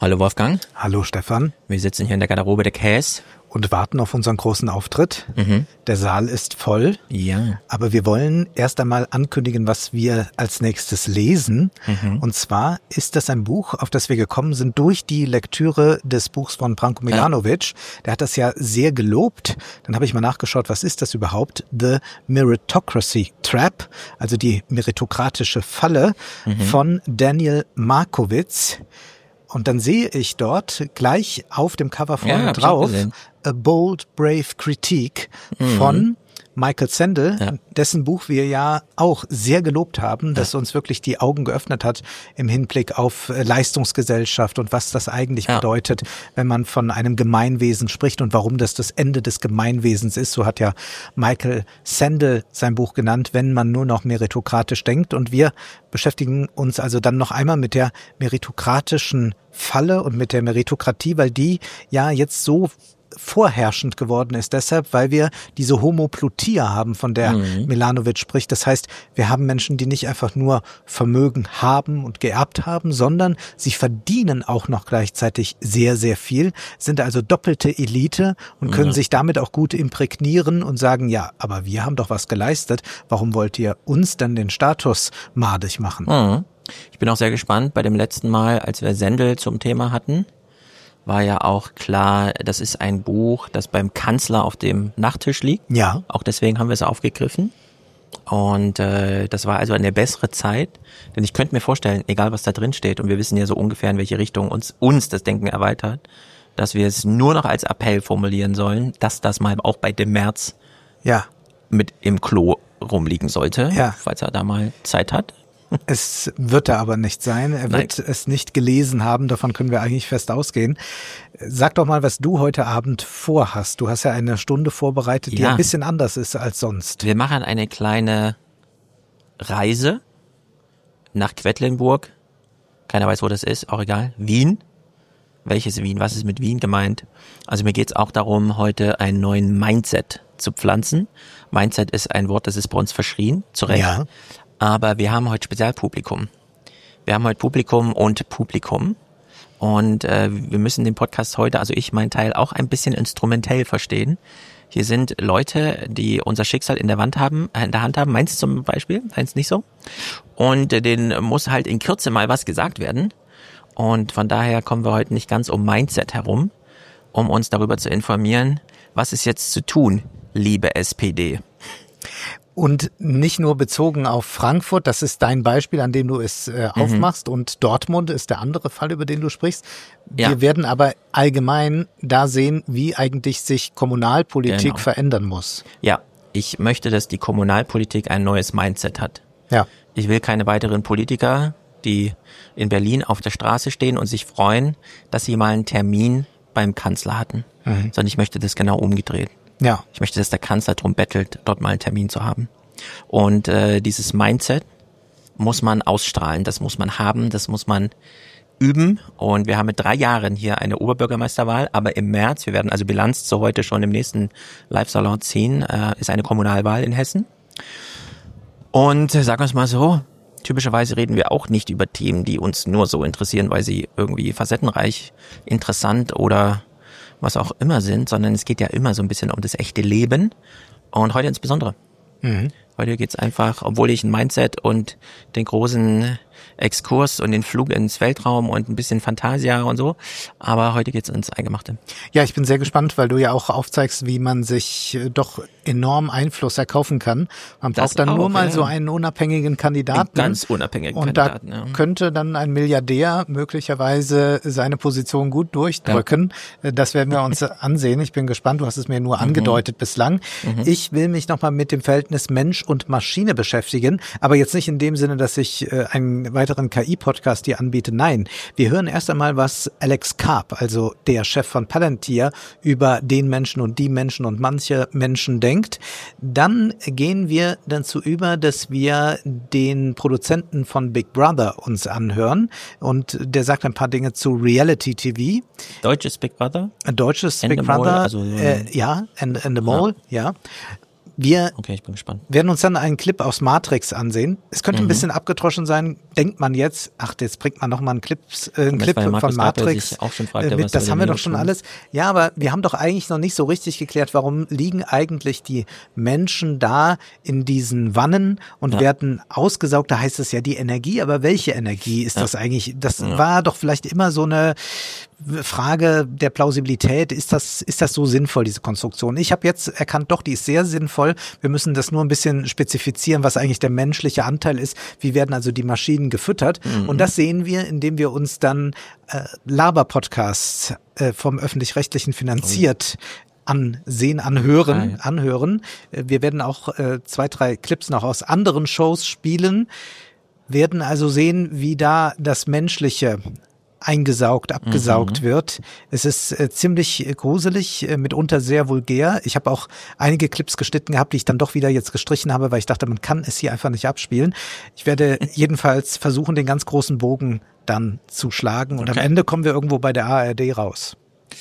Hallo Wolfgang. Hallo Stefan. Wir sitzen hier in der Garderobe der Käs. Und warten auf unseren großen Auftritt. Der Saal ist voll. Ja. Aber wir wollen erst einmal ankündigen, was wir als nächstes lesen. Und zwar ist das ein Buch, auf das wir gekommen sind durch die Lektüre des Buchs von Branko Milanovic. Der hat das ja sehr gelobt. Dann habe ich mal nachgeschaut, was ist das überhaupt? The Meritocracy Trap, also die meritokratische Falle von Daniel Markovits. Und dann sehe ich dort gleich auf dem Cover vorne drauf A Bold, Brave Critique von Michael Sandel, dessen Buch wir ja auch sehr gelobt haben, das uns wirklich die Augen geöffnet hat im Hinblick auf Leistungsgesellschaft und was das eigentlich bedeutet, wenn man von einem Gemeinwesen spricht und warum das Ende des Gemeinwesens ist. So hat ja Michael Sandel sein Buch genannt, wenn man nur noch meritokratisch denkt. Und wir beschäftigen uns also dann noch einmal mit der meritokratischen Falle und mit der Meritokratie, weil die ja jetzt so vorherrschend geworden ist deshalb, weil wir diese Homoplotia haben, von der Milanovic spricht. Das heißt, wir haben Menschen, die nicht einfach nur Vermögen haben und geerbt haben, sondern sie verdienen auch noch gleichzeitig sehr, sehr viel, sind also doppelte Elite und können sich damit auch gut imprägnieren und sagen, ja, aber wir haben doch was geleistet, warum wollt ihr uns dann den Status madig machen? Ich bin auch sehr gespannt. Bei dem letzten Mal, als wir Sendel zum Thema hatten, war ja auch klar, das ist ein Buch, das beim Kanzler auf dem Nachttisch liegt. Ja. Auch deswegen haben wir es aufgegriffen. Und das war also eine bessere Zeit. Denn ich könnte mir vorstellen, egal was da drin steht, und wir wissen ja so ungefähr, in welche Richtung uns das Denken erweitert, dass wir es nur noch als Appell formulieren sollen, dass das mal auch bei dem März mit im Klo rumliegen sollte, falls er da mal Zeit hat. Es wird er aber nicht sein. Er wird es nicht gelesen haben. Davon können wir eigentlich fest ausgehen. Sag doch mal, was du heute Abend vorhast. Du hast ja eine Stunde vorbereitet, die ein bisschen anders ist als sonst. Wir machen eine kleine Reise nach Quedlinburg. Keiner weiß, wo das ist. Auch egal. Wien. Welches Wien? Was ist mit Wien gemeint? Also mir geht's auch darum, heute einen neuen Mindset zu pflanzen. Mindset ist ein Wort, das ist bei uns verschrien. Zu Recht. Ja. Aber wir haben heute Spezialpublikum. Wir haben heute Publikum. Und wir müssen den Podcast heute, also ich meinen Teil, auch ein bisschen instrumentell verstehen. Hier sind Leute, die unser Schicksal in der Hand haben, meins zum Beispiel, meins nicht so. Und denen muss halt in Kürze mal was gesagt werden. Und von daher kommen wir heute nicht ganz um Mindset herum, um uns darüber zu informieren, was ist jetzt zu tun, liebe SPD. Und nicht nur bezogen auf Frankfurt, das ist dein Beispiel, an dem du es aufmachst, und Dortmund ist der andere Fall, über den du sprichst. Wir werden aber allgemein da sehen, wie eigentlich sich Kommunalpolitik verändern muss. Ja, ich möchte, dass die Kommunalpolitik ein neues Mindset hat. Ja. Ich will keine weiteren Politiker, die in Berlin auf der Straße stehen und sich freuen, dass sie mal einen Termin beim Kanzler hatten, sondern ich möchte das genau umgedreht. Ja. Ich möchte, dass der Kanzler drum bettelt, dort mal einen Termin zu haben. Und dieses Mindset muss man ausstrahlen, das muss man haben, das muss man üben. Und wir haben mit 3 Jahren hier eine Oberbürgermeisterwahl, aber im März, wir werden also Bilanz zu heute schon im nächsten Live-Salon ziehen, ist eine Kommunalwahl in Hessen. Und sagen wir es mal so, typischerweise reden wir auch nicht über Themen, die uns nur so interessieren, weil sie irgendwie facettenreich, interessant oder was auch immer sind, sondern es geht ja immer so ein bisschen um das echte Leben und heute insbesondere. Heute geht's einfach, obwohl ich ein Mindset und den großen Exkurs und den Flug ins Weltraum und ein bisschen Fantasia und so, aber heute geht's ins Eingemachte. Ja, ich bin sehr gespannt, weil du ja auch aufzeigst, wie man sich doch enorm Einfluss erkaufen kann. Man braucht dann nur mal so einen unabhängigen Kandidaten. Einen ganz unabhängigen Kandidaten. Und da könnte dann ein Milliardär möglicherweise seine Position gut durchdrücken. Ja. Das werden wir uns ansehen. Ich bin gespannt. Du hast es mir nur angedeutet bislang. Ich will mich nochmal mit dem Verhältnis Mensch und Maschine beschäftigen, aber jetzt nicht in dem Sinne, dass ich einen weiteren KI-Podcast dir anbiete. Nein, wir hören erst einmal, was Alex Karp, also der Chef von Palantir, über den Menschen und die Menschen und manche Menschen denkt. Dann gehen wir dazu über, dass wir den Produzenten von Big Brother uns anhören und der sagt ein paar Dinge zu Reality TV. Deutsches Big Brother? Deutsches Big Brother, also, ja, and the Mole, ja. Okay, ich bin gespannt. werden uns dann einen Clip aus Matrix ansehen. Es könnte ein bisschen abgedroschen sein, denkt man jetzt, jetzt bringt man nochmal einen Clip von Matrix auch schon fragt, mit. Das haben wir doch schon alles. Ja, aber wir haben doch eigentlich noch nicht so richtig geklärt, warum liegen eigentlich die Menschen da in diesen Wannen und werden ausgesaugt. Da heißt es ja die Energie, aber welche Energie ist das eigentlich? Das war doch vielleicht immer so eine Frage der Plausibilität. Ist das so sinnvoll, diese Konstruktion? Ich habe jetzt erkannt, doch, die ist sehr sinnvoll. Wir müssen das nur ein bisschen spezifizieren, was eigentlich der menschliche Anteil ist. Wie werden also die Maschinen gefüttert? Und das sehen wir, indem wir uns dann Laber-Podcasts vom Öffentlich-Rechtlichen finanziert anhören. Wir werden auch 2, 3 Clips noch aus anderen Shows spielen, werden also sehen, wie da das Menschliche abgesaugt wird. Es ist ziemlich gruselig, mitunter sehr vulgär. Ich habe auch einige Clips geschnitten gehabt, die ich dann doch wieder jetzt gestrichen habe, weil ich dachte, man kann es hier einfach nicht abspielen. Ich werde jedenfalls versuchen, den ganz großen Bogen dann zu schlagen und am Ende kommen wir irgendwo bei der ARD raus.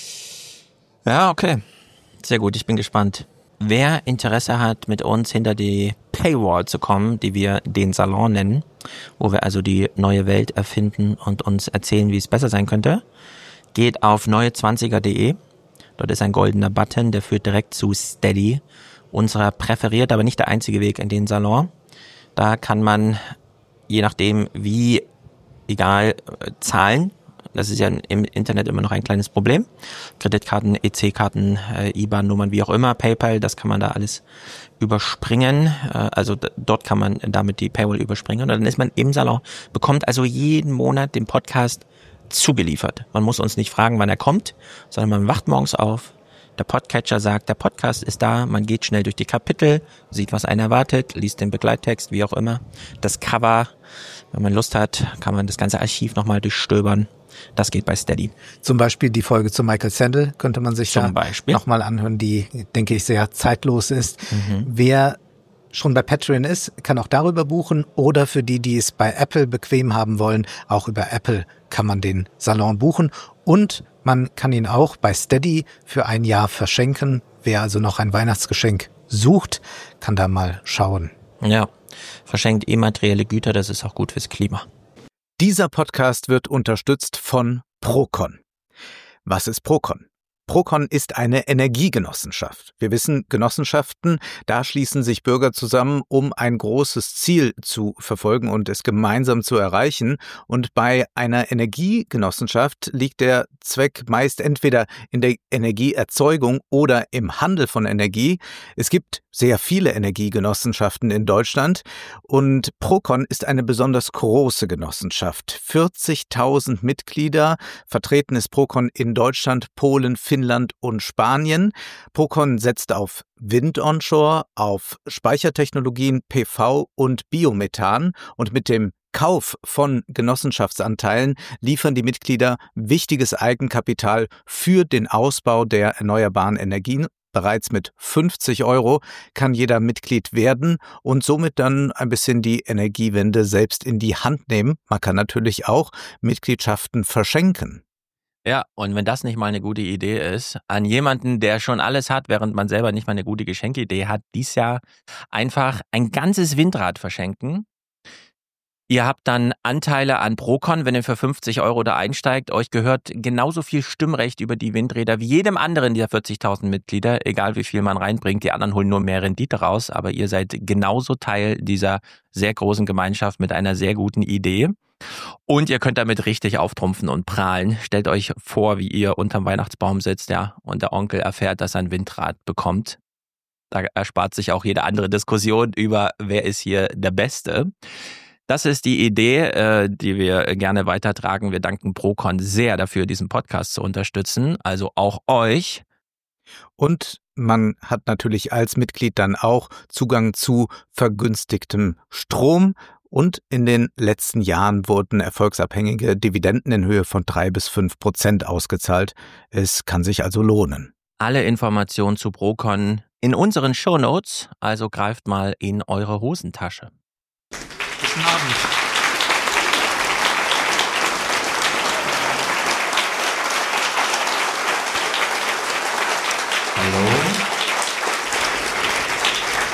Ja, okay. Sehr gut, ich bin gespannt. Wer Interesse hat, mit uns hinter die Paywall zu kommen, die wir den Salon nennen, wo wir also die neue Welt erfinden und uns erzählen, wie es besser sein könnte, geht auf neue20er.de. Dort ist ein goldener Button, der führt direkt zu Steady, unserer präferiert, aber nicht der einzige Weg in den Salon. Da kann man, je nachdem wie, zahlen. Das ist ja im Internet immer noch ein kleines Problem. Kreditkarten, EC-Karten, IBAN-Nummern, wie auch immer, PayPal, das kann man da alles überspringen. Also dort kann man damit die Paywall überspringen. Und dann ist man im Salon, bekommt also jeden Monat den Podcast zugeliefert. Man muss uns nicht fragen, wann er kommt, sondern man wacht morgens auf. Der Podcatcher sagt, der Podcast ist da, man geht schnell durch die Kapitel, sieht, was einen erwartet, liest den Begleittext, wie auch immer. Das Cover, wenn man Lust hat, kann man das ganze Archiv nochmal durchstöbern. Das geht bei Steady. Zum Beispiel die Folge zu Michael Sandel könnte man sich da nochmal anhören, die, denke ich, sehr zeitlos ist. Wer schon bei Patreon ist, kann auch darüber buchen oder für die, die es bei Apple bequem haben wollen, auch über Apple kann man den Salon buchen und man kann ihn auch bei Steady für ein Jahr verschenken. Wer also noch ein Weihnachtsgeschenk sucht, kann da mal schauen. Ja, verschenkt immaterielle Güter, das ist auch gut fürs Klima. Dieser Podcast wird unterstützt von Procon. Was ist Procon? Procon ist eine Energiegenossenschaft. Wir wissen, Genossenschaften, da schließen sich Bürger zusammen, um ein großes Ziel zu verfolgen und es gemeinsam zu erreichen. Und bei einer Energiegenossenschaft liegt der Zweck meist entweder in der Energieerzeugung oder im Handel von Energie. Es gibt sehr viele Energiegenossenschaften in Deutschland und Procon ist eine besonders große Genossenschaft. 40.000 Mitglieder, vertreten ist Procon in Deutschland, Polen, Finnland und Spanien. Procon setzt auf Wind onshore, auf Speichertechnologien, PV und Biomethan und mit dem Kauf von Genossenschaftsanteilen liefern die Mitglieder wichtiges Eigenkapital für den Ausbau der erneuerbaren Energien. Bereits mit 50 € kann jeder Mitglied werden und somit dann ein bisschen die Energiewende selbst in die Hand nehmen. Man kann natürlich auch Mitgliedschaften verschenken. Ja, und wenn das nicht mal eine gute Idee ist, an jemanden, der schon alles hat, während man selber nicht mal eine gute Geschenkidee hat, dies Jahr einfach ein ganzes Windrad verschenken. Ihr habt dann Anteile an Procon, wenn ihr für 50 € da einsteigt. Euch gehört genauso viel Stimmrecht über die Windräder wie jedem anderen dieser 40.000 Mitglieder, egal wie viel man reinbringt. Die anderen holen nur mehr Rendite raus, aber ihr seid genauso Teil dieser sehr großen Gemeinschaft mit einer sehr guten Idee. Und ihr könnt damit richtig auftrumpfen und prahlen. Stellt euch vor, wie ihr unterm Weihnachtsbaum sitzt, ja, und der Onkel erfährt, dass er ein Windrad bekommt. Da erspart sich auch jede andere Diskussion über, wer ist hier der Beste. Das ist die Idee, die wir gerne weitertragen. Wir danken Procon sehr dafür, diesen Podcast zu unterstützen, also auch euch. Und man hat natürlich als Mitglied dann auch Zugang zu vergünstigtem Strom. Und in den letzten Jahren wurden erfolgsabhängige Dividenden in Höhe von 3-5% ausgezahlt. Es kann sich also lohnen. Alle Informationen zu Procon in unseren Shownotes, also greift mal in eure Hosentasche. Guten Abend. Hallo.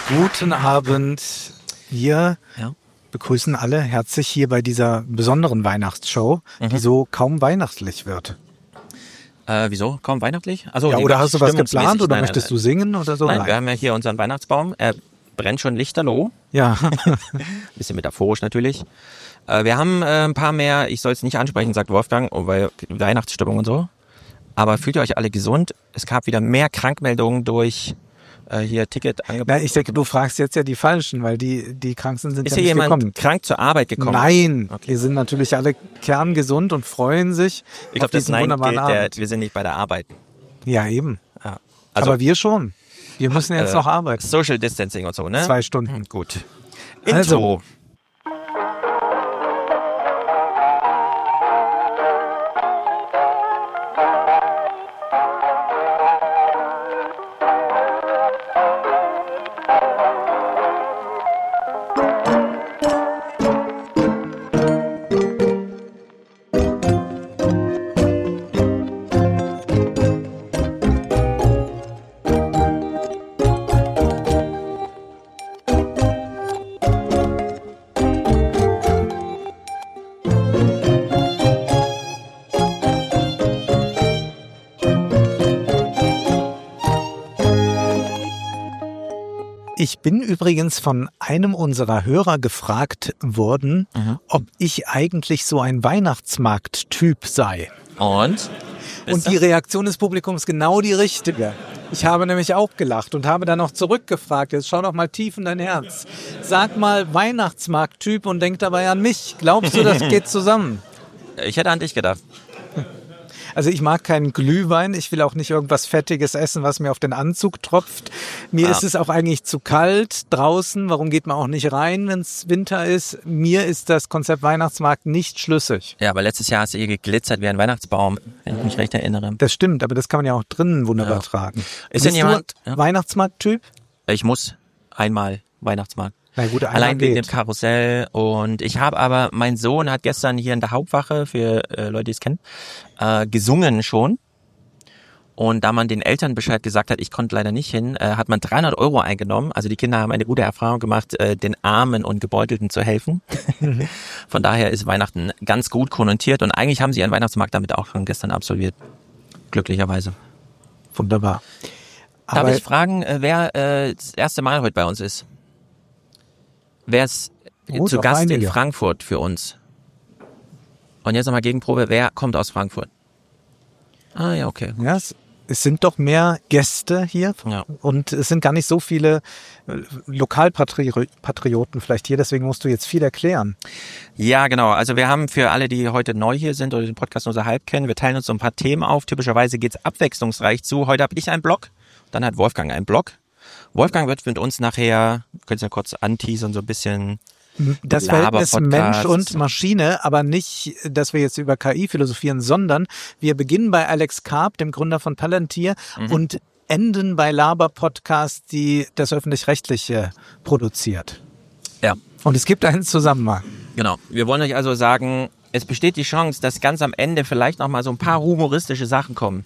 Guten Abend. Wir begrüßen alle herzlich hier bei dieser besonderen Weihnachtsshow, die so kaum weihnachtlich wird. Wieso? Kaum weihnachtlich? Also, oder hast du was geplant oder möchtest du singen oder so? Nein, wir haben ja hier unseren Weihnachtsbaum. Er brennt schon lichterloh. Ja. Bisschen metaphorisch natürlich. Wir haben ein paar mehr, ich soll es nicht ansprechen, sagt Wolfgang, weil Weihnachtsstimmung und so. Aber fühlt ihr euch alle gesund? Es gab wieder mehr Krankmeldungen durch hier Ticketangebote. Ich denke, du fragst jetzt ja die Falschen, weil die krank sind Ist ja hier nicht jemand gekommen. krank zur Arbeit gekommen? Nein, wir sind natürlich alle kerngesund und freuen sich Ich auf glaube, das diesen Nein wunderbaren gilt, Abend. wir sind nicht bei der Arbeit. Ja, eben. Ja. Also, Aber wir schon. Wir müssen jetzt noch arbeiten. Social Distancing und so, ne? 2 Stunden. Gut. Also. Intro. Ich bin übrigens von einem unserer Hörer gefragt worden, ob ich eigentlich so ein Weihnachtsmarkt-Typ sei. Und die Reaktion des Publikums genau die richtige. Ich habe nämlich auch gelacht und habe dann noch zurückgefragt. Jetzt schau doch mal tief in dein Herz. Sag mal Weihnachtsmarkt-Typ und denk dabei an mich. Glaubst du, das geht zusammen? Ich hätte an dich gedacht. Also ich mag keinen Glühwein, ich will auch nicht irgendwas Fettiges essen, was mir auf den Anzug tropft. Mir ist es auch eigentlich zu kalt draußen. Warum geht man auch nicht rein, wenn es Winter ist? Mir ist das Konzept Weihnachtsmarkt nicht schlüssig. Ja, aber letztes Jahr hast du hier geglitzert wie ein Weihnachtsbaum, wenn ich mich recht erinnere. Das stimmt, aber das kann man ja auch drinnen wunderbar tragen. Ist denn jemand Weihnachtsmarkt-Typ? Ich muss einmal Weihnachtsmarkt. Na gut, allein wegen dem Karussell. Und ich habe aber, mein Sohn hat gestern hier in der Hauptwache, für Leute, die es kennen, gesungen schon. Und da man den Eltern Bescheid gesagt hat, ich konnte leider nicht hin, hat man 300 € eingenommen. Also die Kinder haben eine gute Erfahrung gemacht, den Armen und Gebeutelten zu helfen. Von daher ist Weihnachten ganz gut konnotiert. Und eigentlich haben sie einen Weihnachtsmarkt damit auch schon gestern absolviert. Glücklicherweise. Wunderbar. Darf ich fragen, wer das erste Mal heute bei uns ist? Wer ist zu Gast in Frankfurt für uns? Und jetzt nochmal Gegenprobe, wer kommt aus Frankfurt? Ah ja, okay. Ja, es sind doch mehr Gäste hier und es sind gar nicht so viele Lokalpatrioten vielleicht hier, deswegen musst du jetzt viel erklären. Ja, genau. Also wir haben für alle, die heute neu hier sind oder den Podcast nur so halb kennen, wir teilen uns so ein paar Themen auf. Typischerweise geht's abwechslungsreich zu. Heute habe ich einen Blog, dann hat Wolfgang einen Blog. Wolfgang wird mit uns nachher, könnt ihr ja kurz anteasern, so ein bisschen das Verhältnis Mensch und Maschine, aber nicht, dass wir jetzt über KI philosophieren, sondern wir beginnen bei Alex Karp, dem Gründer von Palantir, und enden bei Laber Podcast, die das Öffentlich-Rechtliche produziert. Ja. Und es gibt einen Zusammenhang. Genau. Wir wollen euch also sagen, es besteht die Chance, dass ganz am Ende vielleicht noch mal so ein paar humoristische Sachen kommen.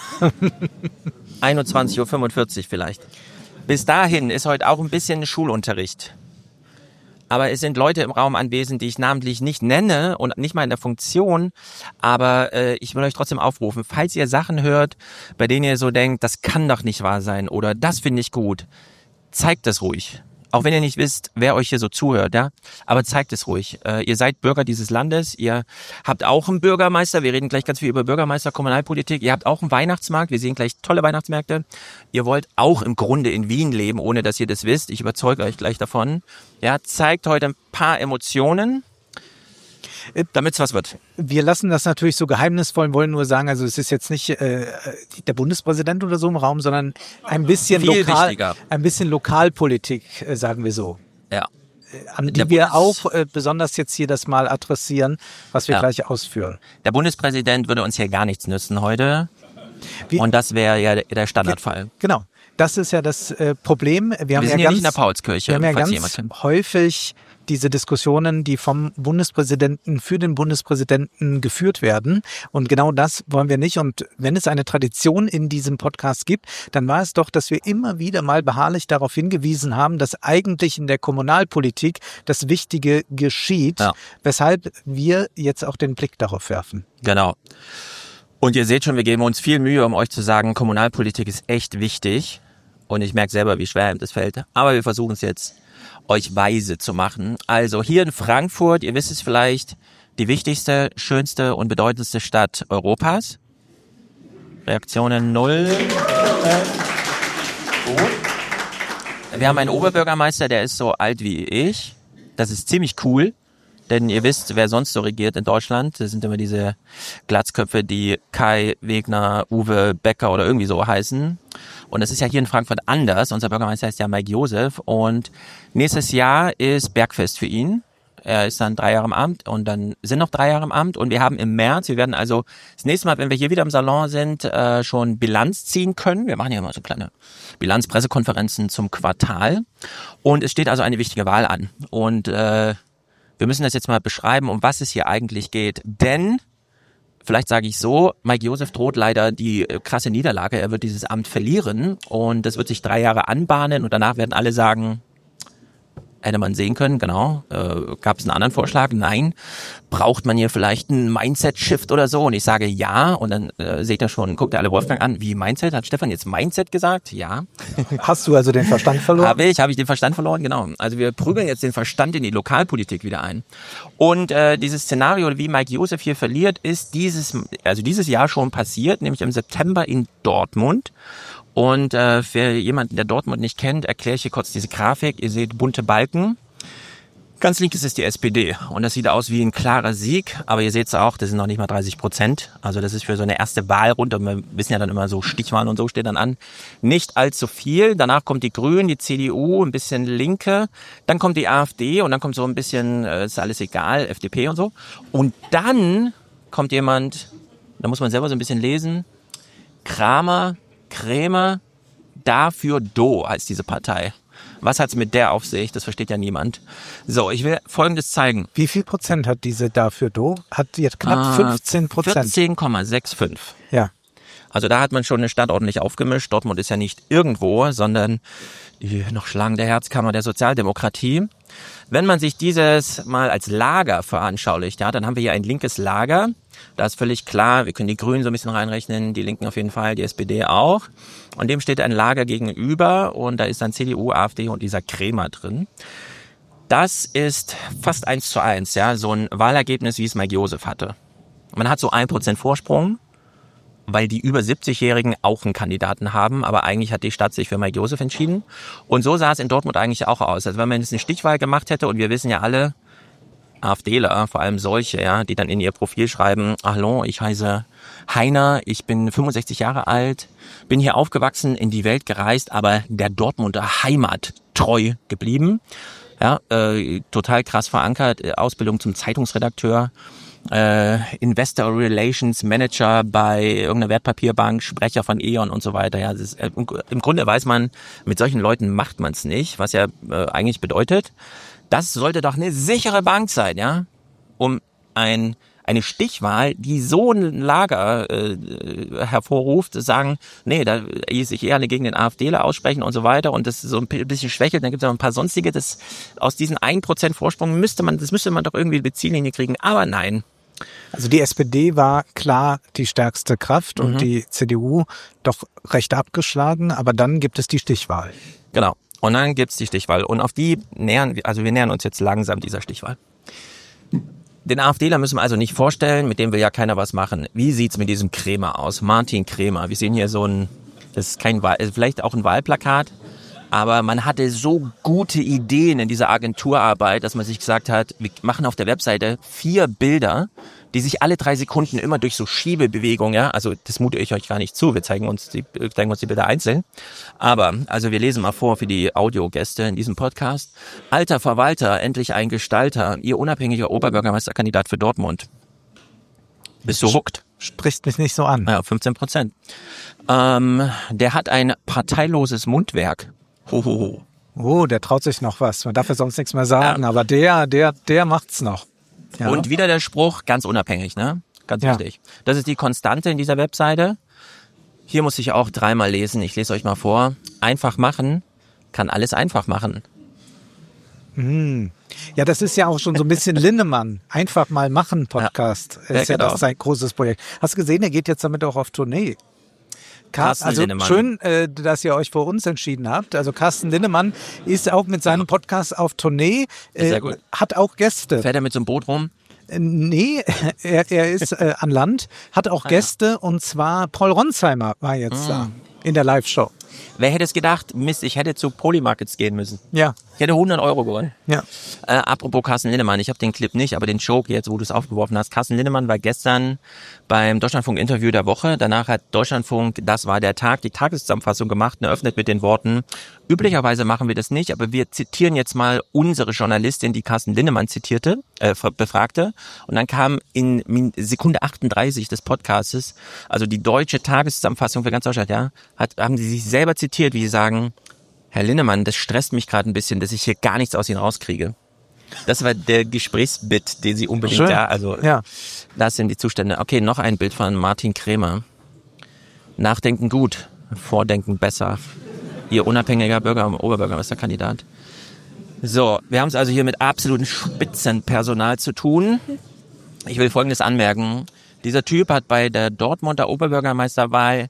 21:45 Uhr vielleicht. Bis dahin ist heute auch ein bisschen Schulunterricht. Aber es sind Leute im Raum anwesend, die ich namentlich nicht nenne und nicht mal in der Funktion. Aber ich will euch trotzdem aufrufen, falls ihr Sachen hört, bei denen ihr so denkt, das kann doch nicht wahr sein oder das finde ich gut, zeigt das ruhig. Auch wenn ihr nicht wisst, wer euch hier so zuhört, ja, aber zeigt es ruhig. Ihr seid Bürger dieses Landes, ihr habt auch einen Bürgermeister, wir reden gleich ganz viel über Bürgermeister, Kommunalpolitik, ihr habt auch einen Weihnachtsmarkt, wir sehen gleich tolle Weihnachtsmärkte. Ihr wollt auch im Grunde in Wien leben, ohne dass ihr das wisst, ich überzeuge euch gleich davon. Ja, zeigt heute ein paar Emotionen, damit es was wird. Wir lassen das natürlich so geheimnisvoll und wollen nur sagen, also es ist jetzt nicht der Bundespräsident oder so im Raum, sondern ein bisschen Lokalpolitik, sagen wir so. Ja. An die wir auch besonders jetzt hier das mal adressieren, was wir gleich ausführen. Der Bundespräsident würde uns hier gar nichts nützen heute. Und das wäre ja der Standardfall. Genau. Das ist ja das Problem. Wir sind ja nicht in der Paulskirche. Wir haben ja ganz häufig diese Diskussionen, die vom Bundespräsidenten für den Bundespräsidenten geführt werden. Und genau das wollen wir nicht. Und wenn es eine Tradition in diesem Podcast gibt, dann war es doch, dass wir immer wieder mal beharrlich darauf hingewiesen haben, dass eigentlich in der Kommunalpolitik das Wichtige geschieht, weshalb wir jetzt auch den Blick darauf werfen. Genau. Und ihr seht schon, wir geben uns viel Mühe, um euch zu sagen, Kommunalpolitik ist echt wichtig. Und ich merke selber, wie schwer ihm das fällt. Aber wir versuchen es jetzt, euch weise zu machen. Also hier in Frankfurt, ihr wisst es vielleicht, die wichtigste, schönste und bedeutendste Stadt Europas. Reaktionen 0. Wir haben einen Oberbürgermeister, der ist so alt wie ich. Das ist ziemlich cool. Denn ihr wisst, wer sonst so regiert in Deutschland. Das sind immer diese Glatzköpfe, die Kai, Wegner, Uwe, Becker oder irgendwie so heißen. Und das ist ja hier in Frankfurt anders. Unser Bürgermeister heißt ja Mike Josef. Und nächstes Jahr ist Bergfest für ihn. Er ist dann 3 Jahre im Amt und dann sind noch 3 Jahre im Amt. Und wir haben im März, wir werden also das nächste Mal, wenn wir hier wieder im Salon sind, schon Bilanz ziehen können. Wir machen ja immer so kleine Bilanzpressekonferenzen zum Quartal. Und es steht also eine wichtige Wahl an. Und wir müssen das jetzt mal beschreiben, um was es hier eigentlich geht. Denn, vielleicht sage ich so, Mike Josef droht leider die krasse Niederlage. Er wird dieses Amt verlieren und das wird sich 3 Jahre anbahnen und danach werden alle sagen, hätte man sehen können, genau. Gab es einen anderen Vorschlag? Nein. Braucht man hier vielleicht einen Mindset-Shift oder so? Und ich sage ja. Und dann seht ihr schon, guckt ihr alle Wolfgang an. Wie Mindset? Hat Stefan jetzt Mindset gesagt? Ja. Hast du also den Verstand verloren? Habe ich den Verstand verloren, genau. Also wir prügeln jetzt den Verstand in die Lokalpolitik wieder ein. Und dieses Szenario, wie Mike Josef hier verliert, ist dieses Jahr schon passiert, nämlich im September in Dortmund. Und für jemanden, der Dortmund nicht kennt, erkläre ich hier kurz diese Grafik. Ihr seht bunte Balken. Ganz links ist die SPD und das sieht aus wie ein klarer Sieg, aber ihr seht es auch, das sind noch nicht mal 30%. Also das ist für so eine erste Wahlrunde, wir wissen ja dann immer so, Stichwahlen und so steht dann an, nicht allzu viel. Danach kommt die Grünen, die CDU, ein bisschen Linke, dann kommt die AfD und dann kommt so ein bisschen, ist alles egal, FDP und so. Und dann kommt jemand, da muss man selber so ein bisschen lesen, Krämer, dafür heißt diese Partei. Was hat's mit der auf sich? Das versteht ja niemand. So, ich will Folgendes zeigen. Wie viel Prozent hat diese dafür Hat jetzt knapp 15%. 14,65. Ja. Also da hat man schon eine Stadt ordentlich aufgemischt. Dortmund ist ja nicht irgendwo, sondern die noch schlagende Herzkammer der Sozialdemokratie. Wenn man sich dieses mal als Lager veranschaulicht, ja, dann haben wir hier ein linkes Lager. Da ist völlig klar, wir können die Grünen so ein bisschen reinrechnen, die Linken auf jeden Fall, die SPD auch. Und dem steht ein Lager gegenüber und da ist dann CDU, AfD und dieser Krämer drin. Das ist fast 1:1, ja, so ein Wahlergebnis, wie es Mike Josef hatte. Man hat so 1% Vorsprung, weil die über 70-Jährigen auch einen Kandidaten haben, aber eigentlich hat die Stadt sich für Mike Josef entschieden. Und so sah es in Dortmund eigentlich auch aus. Also wenn man jetzt eine Stichwahl gemacht hätte, und wir wissen ja alle, AfDler, vor allem solche, ja, die dann in ihr Profil schreiben, hallo, ich heiße Heiner, ich bin 65 Jahre alt, bin hier aufgewachsen, in die Welt gereist, aber der Dortmunder Heimat treu geblieben. Ja, total krass verankert, Ausbildung zum Zeitungsredakteur, Investor Relations Manager bei irgendeiner Wertpapierbank, Sprecher von E.ON und so weiter. Ja, das ist, im Grunde weiß man, mit solchen Leuten macht man es nicht, was ja eigentlich bedeutet, das sollte doch eine sichere Bank sein, ja, um eine Stichwahl, die so ein Lager hervorruft, sagen, nee, da sich eher gegen den AfDler aussprechen und so weiter und das so ein bisschen schwächelt, dann gibt es noch ein paar sonstige, das aus diesen 1% Vorsprung müsste man doch irgendwie eine Ziellinie kriegen, aber nein. Also die SPD war klar die stärkste Kraft und die CDU doch recht abgeschlagen, aber dann gibt es die Stichwahl. Genau. Und dann gibt's die Stichwahl. Und auf die wir nähern uns jetzt langsam dieser Stichwahl. Den AfDler müssen wir also nicht vorstellen, mit dem will ja keiner was machen. Wie sieht's mit diesem Krämer aus? Martin Krämer. Wir sehen hier das ist vielleicht auch ein Wahlplakat, aber man hatte so gute Ideen in dieser Agenturarbeit, dass man sich gesagt hat, wir machen auf der Webseite 4 Bilder, die sich alle 3 Sekunden immer durch so Schiebebewegungen, ja, also das mute ich euch gar nicht zu, wir zeigen uns die Bilder einzeln. Aber, also wir lesen mal vor für die Audiogäste in diesem Podcast. Alter Verwalter, endlich ein Gestalter, Ihr unabhängiger Oberbürgermeisterkandidat für Dortmund. Bist du hooked? Spricht mich nicht so an. Ja, 15%. Der hat ein parteiloses Mundwerk. Hohoho. Oh, der traut sich noch was. Man darf ja sonst nichts mehr sagen, aber der macht's noch. Ja. Und wieder der Spruch, ganz unabhängig, ne? Ganz wichtig. Das ist die Konstante in dieser Webseite. Hier muss ich auch 3-mal lesen. Ich lese euch mal vor. Einfach machen kann alles einfach machen. Ja, das ist ja auch schon so ein bisschen Linnemann. Einfach mal machen Podcast. Ist ja das sein großes Projekt. Hast du gesehen, er geht jetzt damit auch auf Tournee. Also Linnemann. Schön, dass ihr euch für uns entschieden habt. Also Carsten Linnemann ist auch mit seinem Podcast auf Tournee. Sehr gut. Hat auch Gäste. Fährt er mit so einem Boot rum? Nee, er ist an Land, hat auch Gäste und zwar Paul Ronsheimer war jetzt da in der Live-Show. Wer hätte es gedacht? Mist, ich hätte zu Polymarkets gehen müssen. Ja. Ich hätte 100 Euro gewonnen. Ja. Apropos Carsten Linnemann, ich habe den Clip nicht, aber den Joke jetzt, wo du es aufgeworfen hast. Carsten Linnemann war gestern beim Deutschlandfunk-Interview der Woche. Danach hat Deutschlandfunk, das war der Tag, die Tageszusammenfassung gemacht und eröffnet mit den Worten, üblicherweise machen wir das nicht, aber wir zitieren jetzt mal unsere Journalistin, die Carsten Linnemann befragte. Und dann kam in Sekunde 38 des Podcastes, also die deutsche Tageszusammenfassung für ganz Deutschland, haben sie sich selber zitiert, wie sie sagen, Herr Linnemann, das stresst mich gerade ein bisschen, dass ich hier gar nichts aus Ihnen rauskriege. Das war der Gesprächsbit, den sie unbedingt das sind die Zustände. Okay, noch ein Bild von Martin Krämer. Nachdenken gut, Vordenken besser. Ihr unabhängiger Oberbürgermeisterkandidat. So, wir haben es also hier mit absolutem Spitzenpersonal zu tun. Ich will Folgendes anmerken. Dieser Typ hat bei der Dortmunder Oberbürgermeisterwahl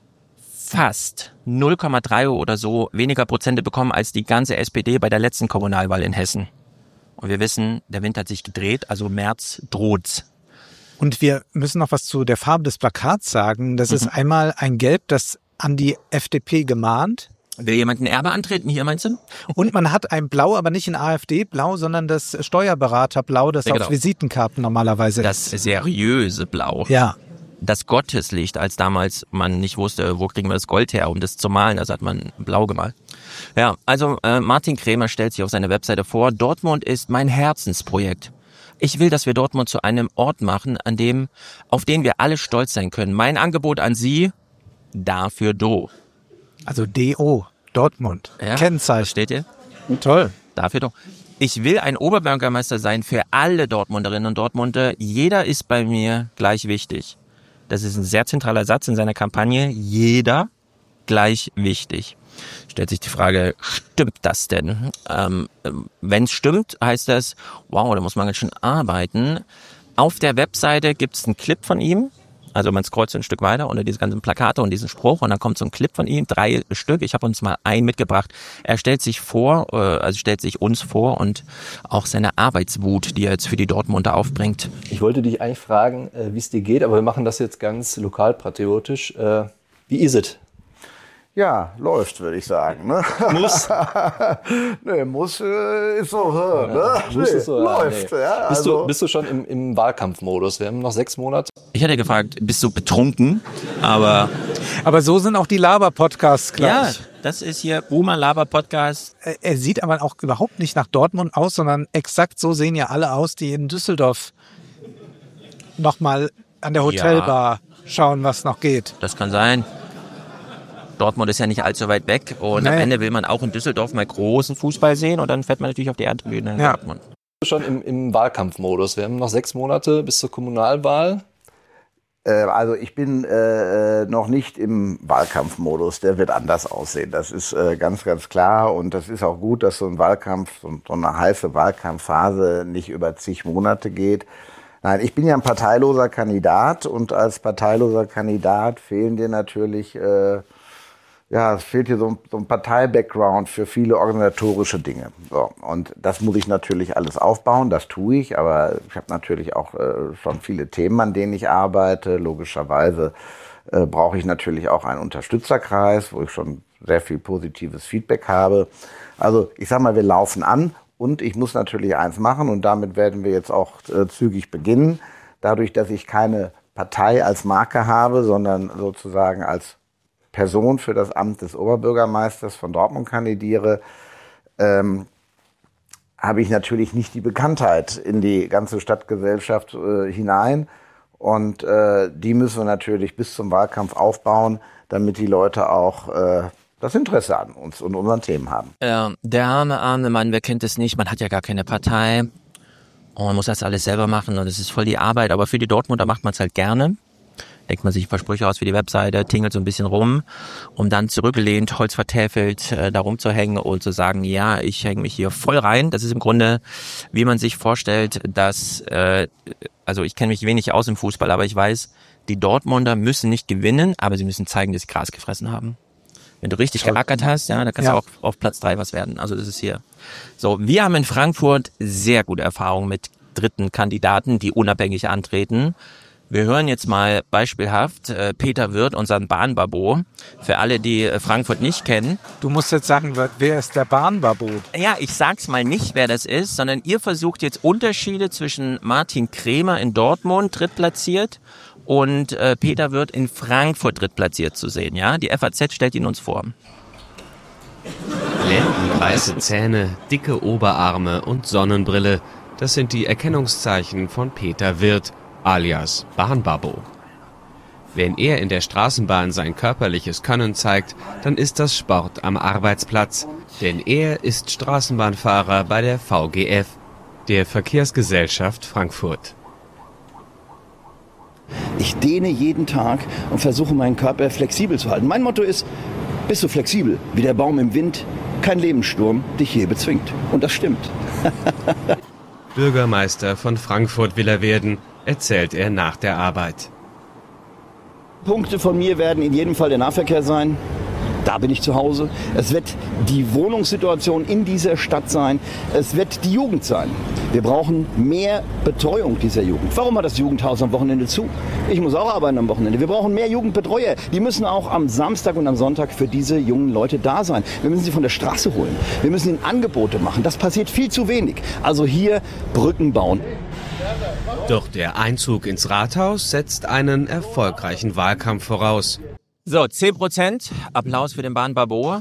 fast 0,3 oder so weniger Prozente bekommen als die ganze SPD bei der letzten Kommunalwahl in Hessen. Und wir wissen, der Wind hat sich gedreht, also März droht's. Und wir müssen noch was zu der Farbe des Plakats sagen. Das ist einmal ein Gelb, das an die FDP gemahnt. Will jemand ein Erbe antreten hier, meinst du? Und man hat ein Blau, aber nicht ein AfD-Blau, sondern das Steuerberater-Blau, das auf Visitenkarten normalerweise das ist. Das seriöse Blau. Ja. Das Gotteslicht, als damals man nicht wusste, wo kriegen wir das Gold her, um das zu malen, also hat man blau gemalt. Ja, also Martin Krämer stellt sich auf seiner Webseite vor, Dortmund ist mein Herzensprojekt. Ich will, dass wir Dortmund zu einem Ort machen, auf den wir alle stolz sein können. Mein Angebot an Sie, dafür do. Also DO, Dortmund, Kennzeichen. Versteht ihr? Toll. Dafür do. Ich will ein Oberbürgermeister sein für alle Dortmunderinnen und Dortmunder. Jeder ist bei mir gleich wichtig. Das ist ein sehr zentraler Satz in seiner Kampagne. Jeder gleich wichtig. Stellt sich die Frage, stimmt das denn? Wenn es stimmt, heißt das, wow, da muss man ganz schön arbeiten. Auf der Webseite gibt es einen Clip von ihm. Also man scrollt so ein Stück weiter unter diese ganzen Plakate und diesen Spruch und dann kommt so ein Clip von ihm, 3 Stück. Ich habe uns mal einen mitgebracht. Er stellt sich uns vor und auch seine Arbeitswut, die er jetzt für die Dortmunder aufbringt. Ich wollte dich eigentlich fragen, wie es dir geht, aber wir machen das jetzt ganz lokalpatriotisch. Wie ist es? Ja, läuft, würde ich sagen. Ne? Muss? Nee, muss ist so, ne? Muss ist so, läuft. Nee. Ja, bist du schon im Wahlkampfmodus? Wir haben noch 6 Monate. Ich hätte gefragt, bist du betrunken? Aber so sind auch die Laber-Podcasts gleich. Ja, das ist hier Boomer Laber-Podcast. Er sieht aber auch überhaupt nicht nach Dortmund aus, sondern exakt so sehen ja alle aus, die in Düsseldorf nochmal an der Hotelbar schauen, was noch geht. Das kann sein. Dortmund ist ja nicht allzu weit weg und am Ende will man auch in Düsseldorf mal großen Fußball sehen und dann fährt man natürlich auf die Erdtribüne in Dortmund. Schon im Wahlkampfmodus. Wir haben noch 6 Monate bis zur Kommunalwahl. Also ich bin noch nicht im Wahlkampfmodus. Der wird anders aussehen. Das ist ganz, ganz klar. Und das ist auch gut, dass so ein Wahlkampf, so eine heiße Wahlkampfphase nicht über zig Monate geht. Nein, ich bin ja ein parteiloser Kandidat und als parteiloser Kandidat fehlen dir natürlich es fehlt hier so ein Partei-Background für viele organisatorische Dinge. So, und das muss ich natürlich alles aufbauen, das tue ich, aber ich habe natürlich auch schon viele Themen, an denen ich arbeite. Logischerweise brauche ich natürlich auch einen Unterstützerkreis, wo ich schon sehr viel positives Feedback habe. Also ich sag mal, wir laufen an und ich muss natürlich eins machen und damit werden wir jetzt auch zügig beginnen. Dadurch, dass ich keine Partei als Marke habe, sondern sozusagen als Person für das Amt des Oberbürgermeisters von Dortmund kandidiere, habe ich natürlich nicht die Bekanntheit in die ganze Stadtgesellschaft hinein. Und die müssen wir natürlich bis zum Wahlkampf aufbauen, damit die Leute auch das Interesse an uns und unseren Themen haben. Der arme Mann, wer kennt es nicht, man hat ja gar keine Partei und muss das alles selber machen und es ist voll die Arbeit, aber für die Dortmunder macht man es halt gerne. Denkt man sich ein paar Sprüche aus für die Webseite, tingelt so ein bisschen rum, um dann zurückgelehnt, Holz vertäfelt, da rumzuhängen und zu sagen, ja, ich hänge mich hier voll rein. Das ist im Grunde, wie man sich vorstellt, dass, also ich kenne mich wenig aus im Fußball, aber ich weiß, die Dortmunder müssen nicht gewinnen, aber sie müssen zeigen, dass sie Gras gefressen haben. Wenn du richtig geackert hast, ja, dann kannst du auch auf Platz 3 was werden. Also das ist hier. So, wir haben in Frankfurt sehr gute Erfahrungen mit dritten Kandidaten, die unabhängig antreten. Wir hören jetzt mal beispielhaft Peter Wirth, unseren Bahnbabo. Für alle, die Frankfurt nicht kennen. Du musst jetzt sagen, wer ist der Bahnbabo? Ja, ich sag's mal nicht, wer das ist, sondern ihr versucht jetzt Unterschiede zwischen Martin Krämer in Dortmund, drittplatziert, und Peter Wirth in Frankfurt drittplatziert zu sehen. Ja, die FAZ stellt ihn uns vor. Lendenweiße Zähne, dicke Oberarme und Sonnenbrille. Das sind die Erkennungszeichen von Peter Wirth, alias Bahnbabo. Wenn er in der Straßenbahn sein körperliches Können zeigt, dann ist das Sport am Arbeitsplatz. Denn er ist Straßenbahnfahrer bei der VGF, der Verkehrsgesellschaft Frankfurt. Ich dehne jeden Tag und versuche, meinen Körper flexibel zu halten. Mein Motto ist, bist du flexibel, wie der Baum im Wind, kein Lebenssturm dich je bezwingt. Und das stimmt. Bürgermeister von Frankfurt will er werden, erzählt er nach der Arbeit. Punkte von mir werden in jedem Fall der Nahverkehr sein. Da bin ich zu Hause. Es wird die Wohnungssituation in dieser Stadt sein. Es wird die Jugend sein. Wir brauchen mehr Betreuung dieser Jugend. Warum hat das Jugendhaus am Wochenende zu? Ich muss auch arbeiten am Wochenende. Wir brauchen mehr Jugendbetreuer. Die müssen auch am Samstag und am Sonntag für diese jungen Leute da sein. Wir müssen sie von der Straße holen. Wir müssen ihnen Angebote machen. Das passiert viel zu wenig. Also hier Brücken bauen. Doch der Einzug ins Rathaus setzt einen erfolgreichen Wahlkampf voraus. So, 10%. Applaus für den Bahnbabo.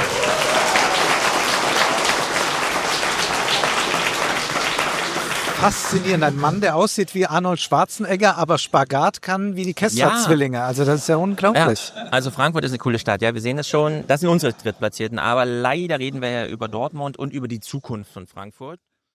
Faszinierend. Ein Mann, der aussieht wie Arnold Schwarzenegger, aber Spagat kann wie die Kessler-Zwillinge. Also das ist ja unglaublich. Ja, also Frankfurt ist eine coole Stadt. Ja, wir sehen das schon. Das sind unsere Drittplatzierten. Aber leider reden wir ja über Dortmund und über die Zukunft von Frankfurt.